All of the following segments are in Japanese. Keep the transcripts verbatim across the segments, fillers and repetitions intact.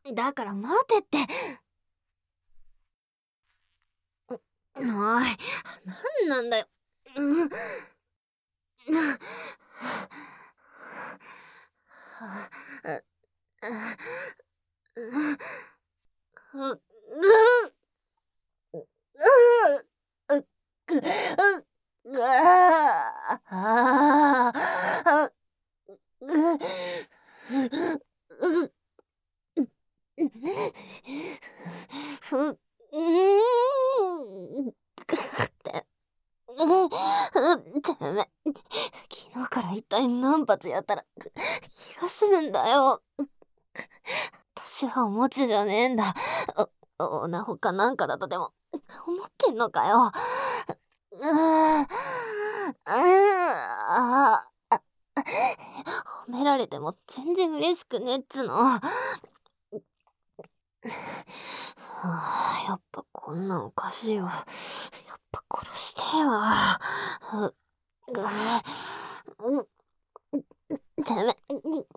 だから待てって。おい、なんなんだよ。うん。てめえ、昨日から一体何発やったら気が済むんだよ。私はお餅じゃねえんだ。お、オナホかなんかだとでも思ってんのかよ。うーん、うーん、ああ、褒められても全然嬉しくねえっつの。はあ、やっぱこんなんおかしいわ。やっぱ殺してえわ。う、う、う、てめえ、う、う、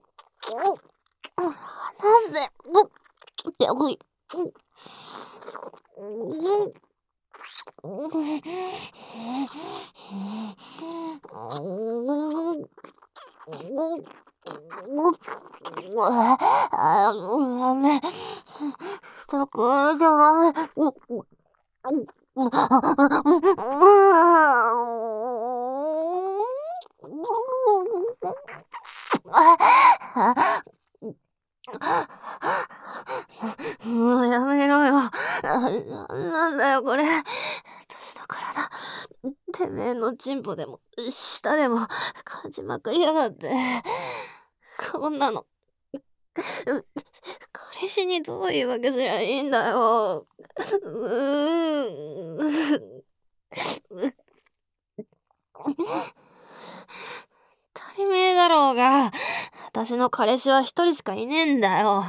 離せ。う、っておい。う、ああ、ダメ。だからじゃない。もうやめろよ。な、なんだよこれ。私の体、てめえのチンポでも、舌でも、感じまくりやがって。こんなの。彼氏にどう言い訳すりゃいいんだよ。うーん。当たり前だろうが、私の彼氏は一人しかいねえんだよ。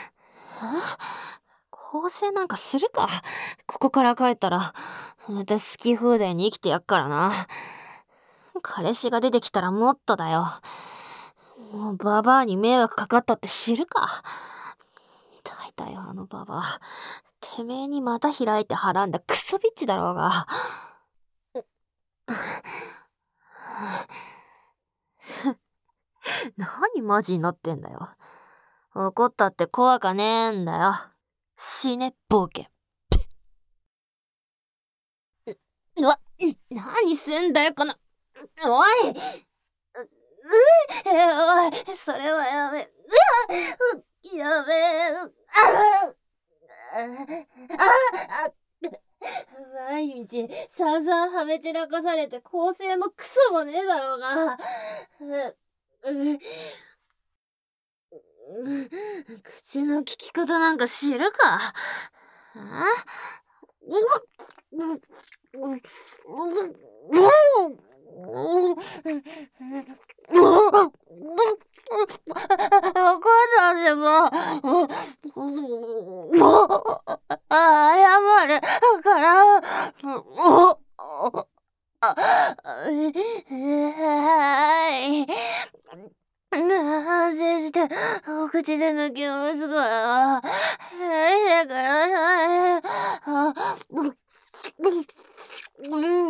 更生なんかするか。ここから帰ったら、また好き放題に生きてやっからな。彼氏が出てきたらもっとだよ。もうババアに迷惑かかったって知るか。痛いたよ、あのババア。てめえにまた開いてはらんだクソビッチだろうが。何マジになってんだよ。怒ったって怖かねえんだよ。死ね、冒険。うわ、何すんだよ、この、おい、う、う、おい、それはやめ、うわ、やめ、ああ、ああ、毎日散々はめ散らかされて構成もクソもねえだろうが。う、う、う、口の利き方なんか知るか。あ、う、う、う、う、お母さんでも、謝るから、はい。反省して、お口で抜きますから。はい、だから、あ、うん、うん、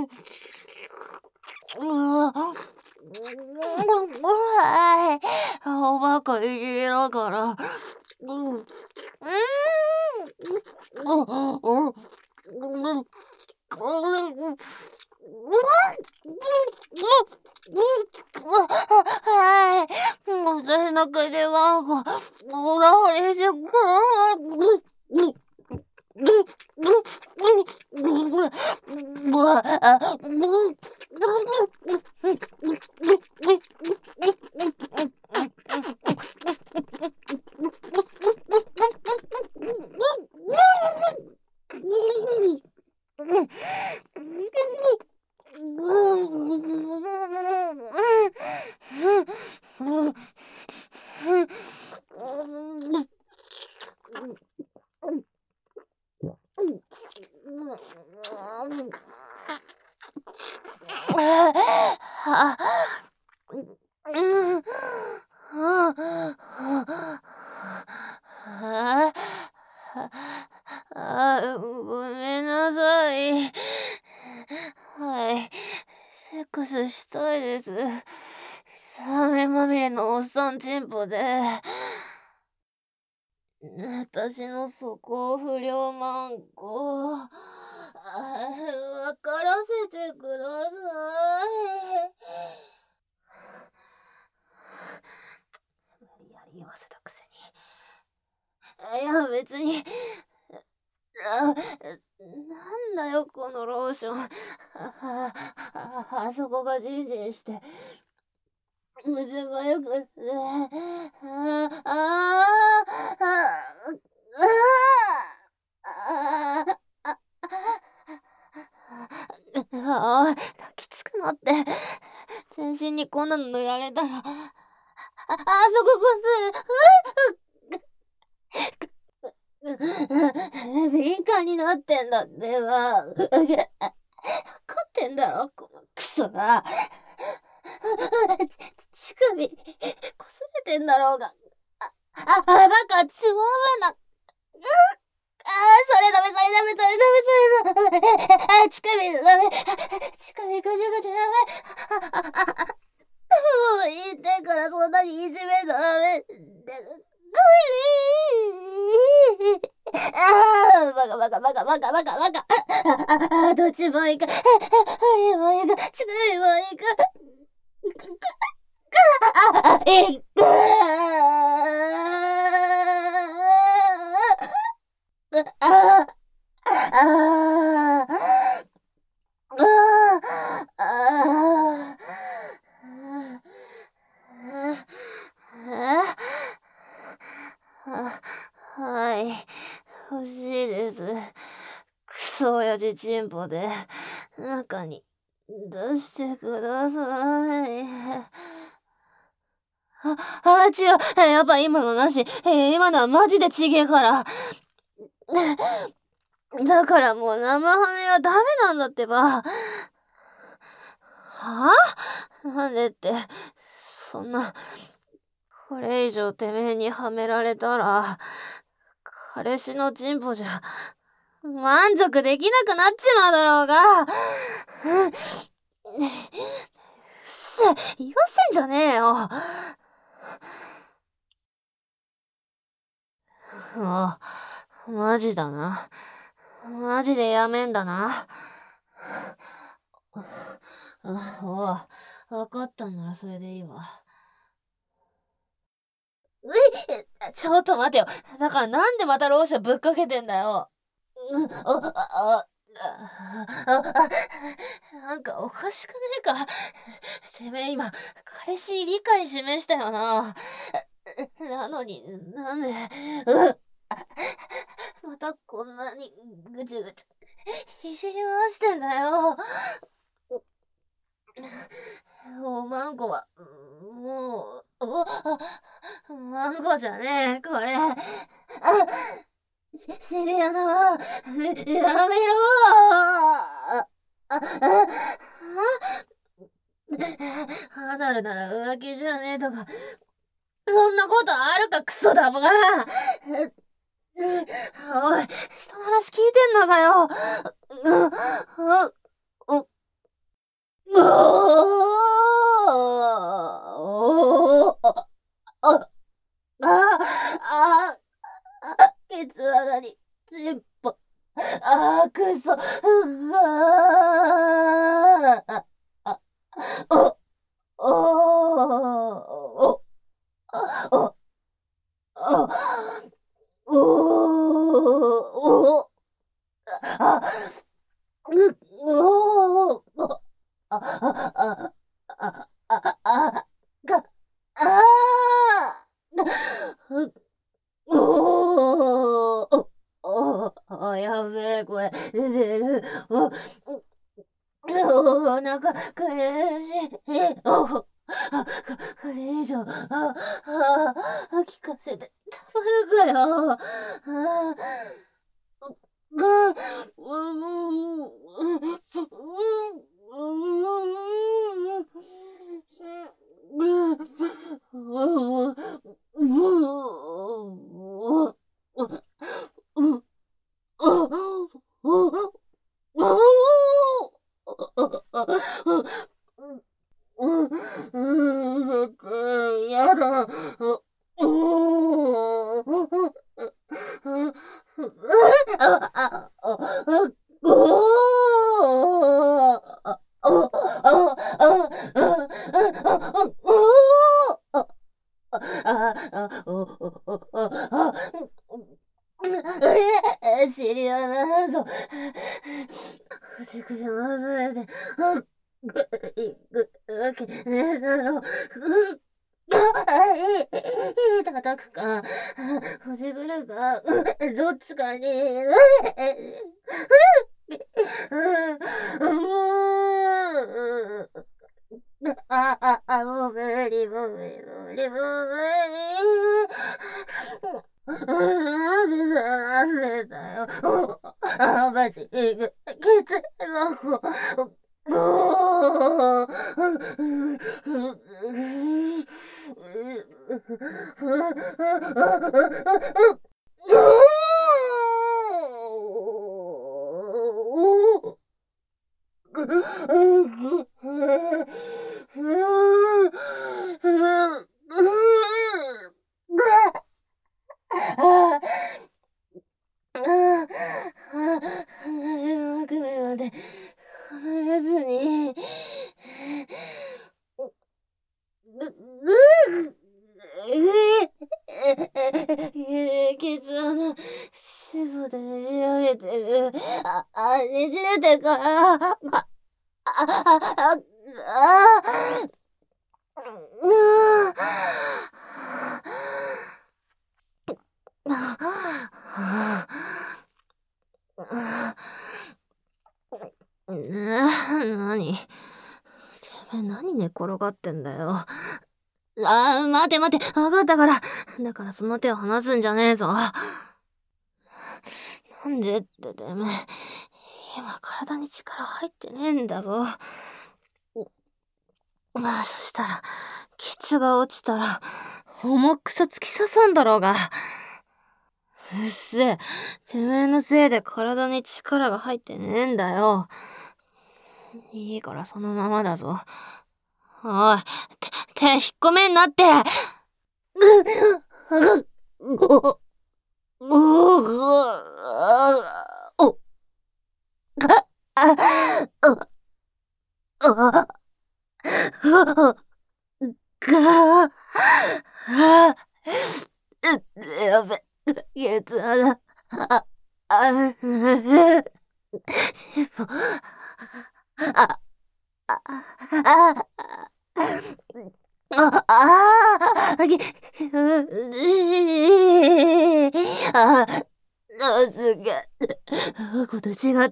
はい。おバカいじりだから。うん、うん、うん、うん、はい。私の口は、この辺で、 スしたいです。サメまみれのおっさんチンポで、私の素行不良マンコ、あわからせてください。無理やり言わせたくせに。いや、別に。あ、なんだよ、このローション。あ、あ、あ、あそこがジンジンして、むずがよくって。あ、あ、あ、あ、あ、あ、あ、ああ、きつくなって。全身にこんなの塗られたら、あ、あそここする。敏感になってんだってば。分かってんだろ、このクソが。乳首、こすれてんだろうが。あ、あ、バカ、つまむな。ああ、それダメ、それダメ、それダメ、それダメ。あ、乳首ダメ。乳首ぐじゅぐじゅダメ。もういいってからそんなにいじめダメ。ああ、バカバカバカバカバカバカ。ああ、どっちもいいか。あれもいいか。乳首もいいか。あ、いっくー。ああ、ああ、ああ、あ、はい、欲しいです。クソ親父チンポで、中に出してください。あ、あ、違う。やっぱ今のなし。今のはマジでちげえから。だからもう生ハメはダメなんだってば。はあ？なんでって、そんな、これ以上てめえにはめられたら、彼氏のチンポじゃ、満足できなくなっちまうだろうが。せ、言わせんじゃねえよ。もう、マジだな。マジでやめんだな。あ、おう、わかったんならそれでいいわ。え、ちょっと待てよ。だからなんでまたローションぶっかけてんだよ。うん、あ、あ、あ、あ、なんかおかしくねえか。てめえ今、彼氏に理解示したよな。なのに、なんで、うん、またこんなにぐちぐち、いじり回してんだよ。おマンゴは、もう、お、あ、マンゴじゃねえ、これ。あ、し、シリアナは、やめろー。あ、あ、あ、アナルなら浮気じゃねえとか、そんなことあるか、クソだもが。おい、人の話聞いてんのかよ。う、う、うおー、あ、あ、あ、ケツ穴に、チンポ。あー、くそ。うわー。あ、あ、お、おー、お、お、お、お、お、あ、う、おー、あ、あ、あ、あ、あ、が、あー、おー、お、お、やべえ、これ、出てる。お、お、お腹苦しい。お、ここれ以上、あ、あ、聞かせてたまるかよ。あ、うん、うん、 あ、え、知り合いだぞ。口くり忘れて、あ、ぐ、いくわけねえだろ。あ、いい、いい、叩くか。ほじくるか。どっちかに。もう。あ、あ、あ、もう無理、もう無理、もう無理、もう無理。なんでなんでだよ。あ、マジ、血の子。ごあくめまで離れずに。ケツ穴、脂肪でねじられてる。あ、あ、ねじれてから、あ、あ、あ、あ、なに、てめえ何寝転がってんだよ。ああ、待て待て、わかったから。だからその手を離すんじゃねえぞ。なんでっててめえ、今体に力入ってねえんだぞ。まあ、そしたら、ケツが落ちたら、重くそ突き刺さんだろうが。うっせえ、てめえのせいで体に力が入ってねえんだよ。いいからそのままだぞ。おい、手、手引っ込めんなって。ご、ご、ご、あ、お、あ、あ、あ、あ、あ、が、あ、やべ、ケツ穴、あ、あ、しっぽ、あ、あ、あ、あ、ああ、げ、う、じあ、なすが、こと違って、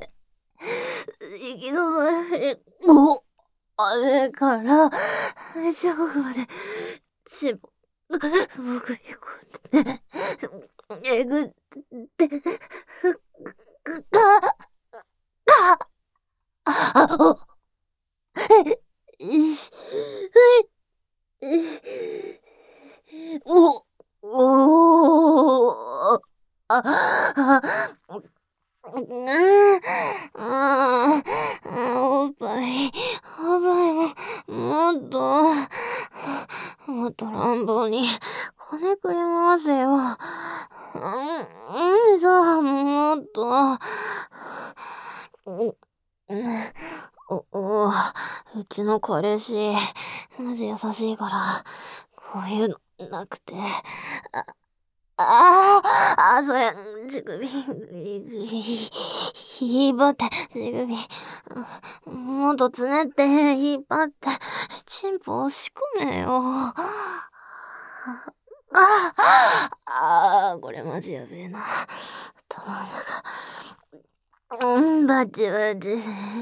行きの前に、お、あれから、正午まで、しぼ、潜り込んで、えぐって、か、か、あ、お、え、い、お、おー、あ、あ、うーああ、おっぱい、おっぱいも、もっと、もっと乱暴に、こねくり回せよ。うん、うん、さ、もっと、お、お、うちの彼氏、マジ優しいから、こういうのなくて、あ、ああ、あ、それ、乳首、ぐりぐり、引っ張って、乳首、もっとつねって、引っ張って、チンポ押し込めよ。ああ、ああ、これマジやべえな。頭の中、うん、バチバチ。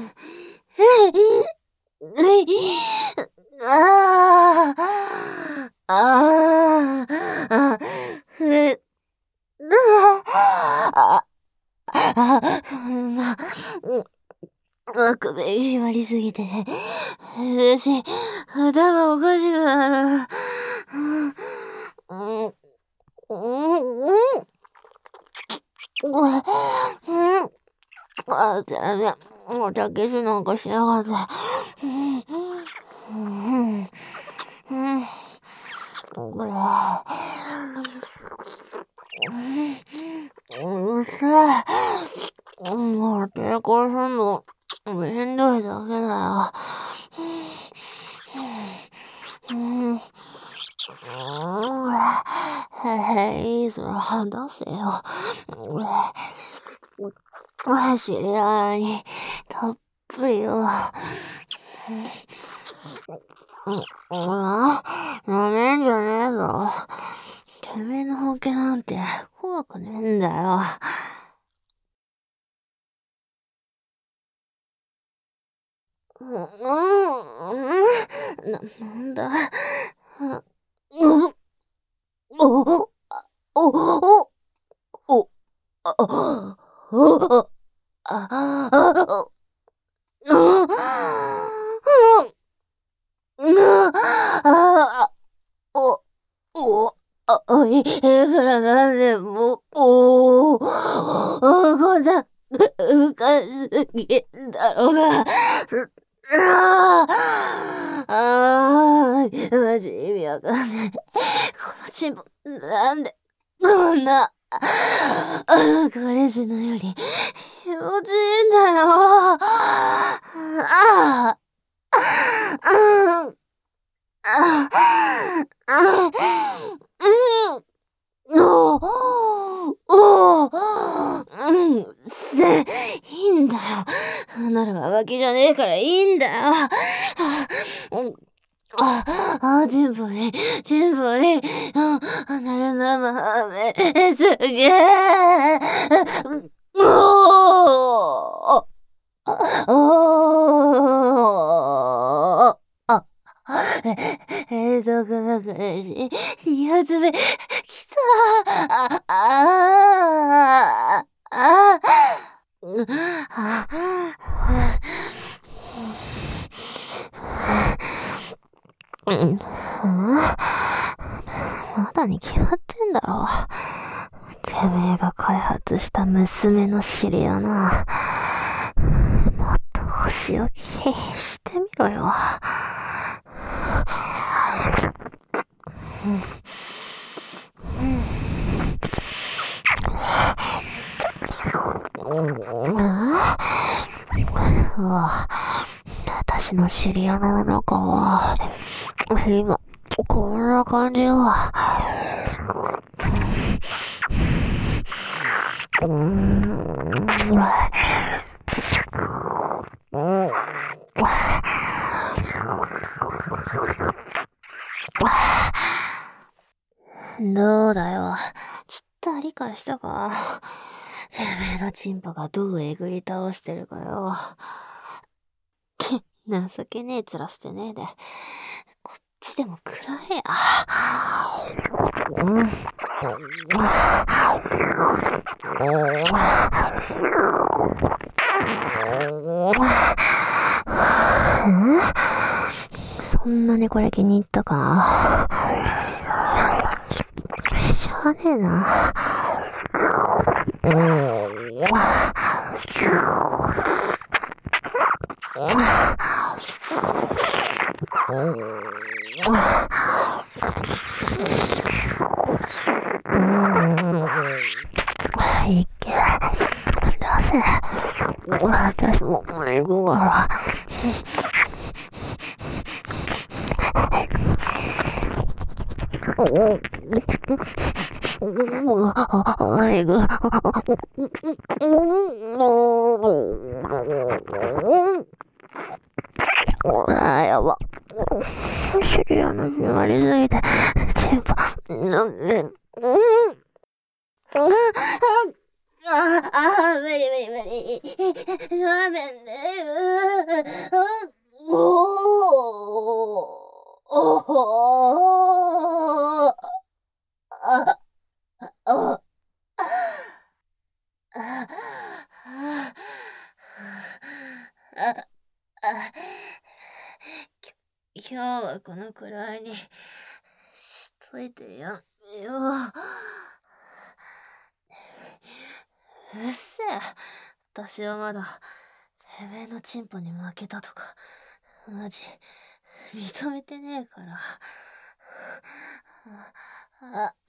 ああ、ああ、ふ、ああ、そんな、あくび言わりすぎて、私、頭おかしくなる。うん、うん、うん、うん、あ、ダメ。もう、たけしなんかしやがって。うん、うん、うん、これ、うん、うるさい。もう、抵抗すんの、めんどいだけだよ。うん、うん、へへいいぞ、出せよ。知り合いに、たっぷりよ。うん、なめんじゃねえぞ。てめえの本気なんて怖くねえんだよ。うん、うん、な、なんだ。う、う、お、お、お、お、あ、お、あ、あ、うん、うん、あ、お、お、あ、おい、いくらなんでも、お、お、こんな、うかすぎんだろうが。ああ、ああ、マジ意味わかんない。このチンポ、なんで、こんな、ああ、彼氏のより、気持ちいいんだよ。ああ、ああ、ああ、うん、おお、おお、うん、せ、いいんだよ。ならば浮気じゃねえからいいんだよ。あ、うん、あ、あ、人類、人類、あ、なるなまめ、すげえ。おお、おお、あ、えーと、くなくねし、に発目、きた。あ、あ、あ、うん、あ、うん、まだに決まってんだろ。てめえが開発した娘の尻やな。もっと星置きしてみろよ。うん、あ、私の尻穴の中は、今、こんな感じよ。うーん、どうだよ。ちった理解したか。てめえのチンポがどうえぐり倒してるかよ。情けねえ面してねえで。こっちでも食らえや。うん。そんなにこれ気に入ったか。しゃあねえな。うん。いいけ。出せ。私も行くから。あ、やば。シリアの決まりすぎて、チンポ、なんで、うん、あ、あ、無理無理無理。そうめんね。おお、おお、あ、あ、あ、あ、あ、き今日はこのくらいにしといてやんよ。うっせえ。私はまだ、てめえのチンポに負けたとか、マジ、認めてねえから。あ、あ